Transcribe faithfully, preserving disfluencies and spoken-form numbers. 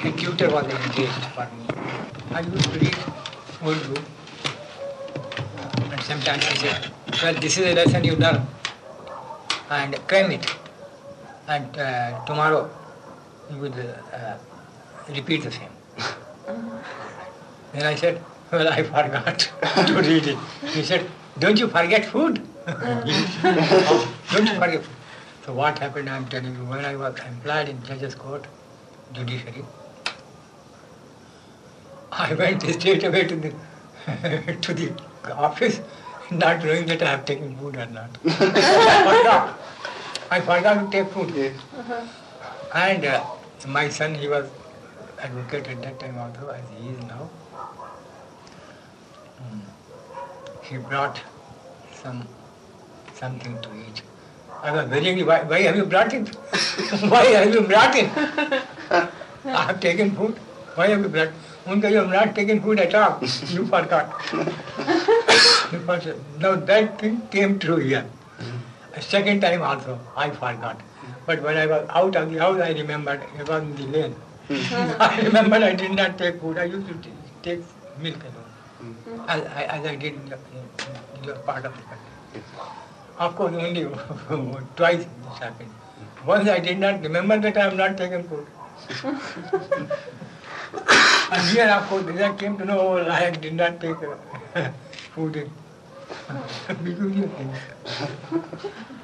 a tutor was engaged for me. I used to read Urdu, and sometimes he said, well, this is a lesson you learn, and cram it, and uh, tomorrow you will uh, repeat the same. Then I said, well, I forgot to read it. He said, don't you forget food? Don't you forget food? So what happened, I'm telling you, when I was employed in Judges Court, Judiciary, I went straight away to the, to the office, not knowing that I have taken food or not. I forgot. I forgot to take food. Uh-huh. And uh, my son, he was advocate at that time also, as he is now. He brought some something to eat. I was very angry. Why, why have you brought it? Why have you brought it? I have taken food. Why have you brought it? Uncle, you have not taken food at all. You forgot. You forgot. Now that thing came true here. A second time also, I forgot. But when I was out of the house, I remembered it was in the lane. I remembered I did not take food. I used to t- take milk alone. As, as I did in the, in the part of the country. Of course, only twice this happened. Once I did not remember that I have not taken food. And here, of course, I came to know, oh, I did not take uh, food in. Because you think.